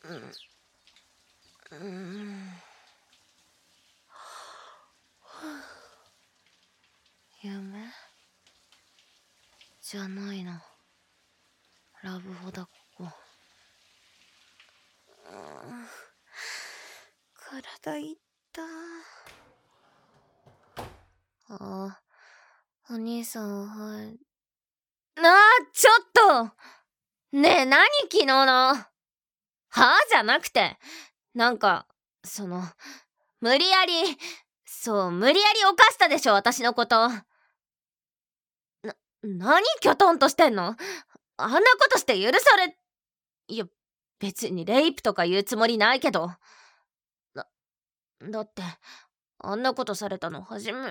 うん、夢じゃないな。ラブホだここ。体いった。あ、お兄さんはい。ちょっとねえ、何昨日のはあじゃなくて、なんか無理やり無理やり犯したでしょ、私のこと。何キョトンとしてんの。あんなことして許され。いや、別にレイプとか言うつもりないけど。だってあんなことされたの初め。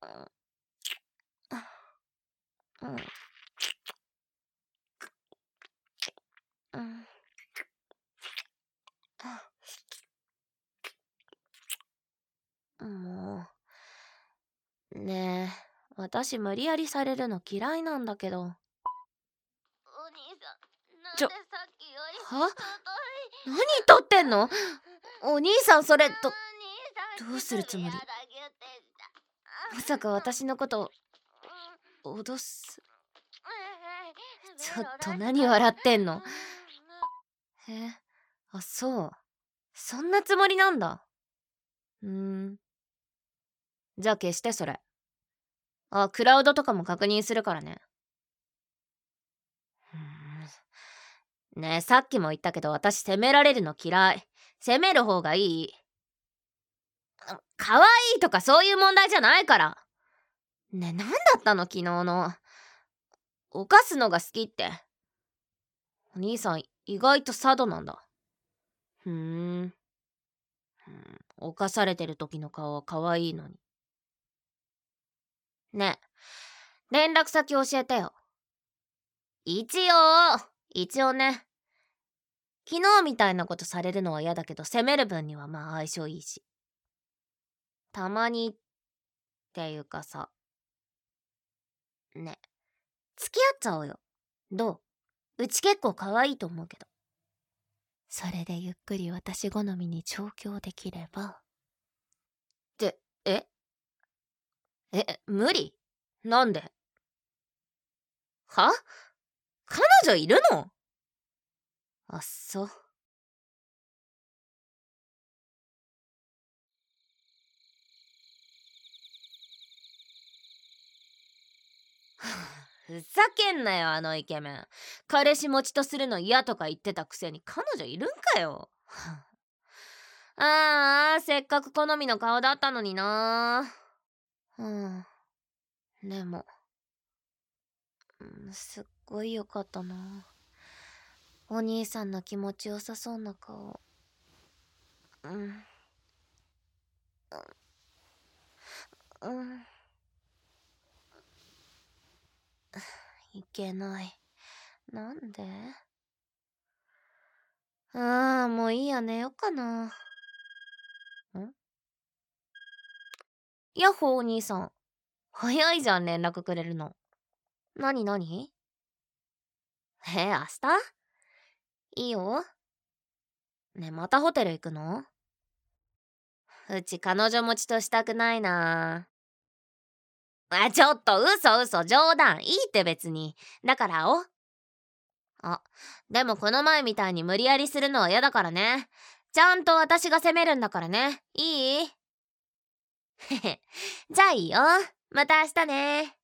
もうねえ、私無理やりされるの嫌いなんだけど。お兄さん、なんでさっきよりは？何撮ってんの？お兄さん、それどうするつもり？まさか私のこと脅す？ちょっと何笑ってんの？そう、そんなつもりなんだ。じゃあ消してそれ。クラウドとかも確認するからね。ねえ、さっきも言ったけど私責められるの嫌い。責める方がいい。可愛いとかそういう問題じゃないから。ねえ、何だったの昨日の。犯すのが好きって。お兄さん意外とサドなんだ。犯されてる時の顔は可愛いのに。ねえ、連絡先教えてよ。一応ね。昨日みたいなことされるのは嫌だけど、責める分にはまあ相性いいし。たまにっていうかさ。ね、付き合っちゃおうよ。どう？うち結構可愛いと思うけど。それでゆっくり私好みに調教できれば。無理？なんで？は？彼女いるの？あっそう。ふざけんなよ、あのイケメン。彼氏持ちとするの嫌とか言ってたくせに彼女いるんかよ。せっかく好みの顔だったのにな。でも、すっごい良かったな。お兄さんの気持ちよさそうな顔。いけない。なんで？もういいや、寝よっかな。ヤッホーお兄さん。早いじゃん、連絡くれるの。なに？明日？いいよ。ね、またホテル行くの？うち彼女持ちとしたくないな。ちょっと嘘冗談。いいって別に。だからでもこの前みたいに無理やりするのは嫌だからね。ちゃんと私が責めるんだからね。いい？じゃあいいよ。また明日ね。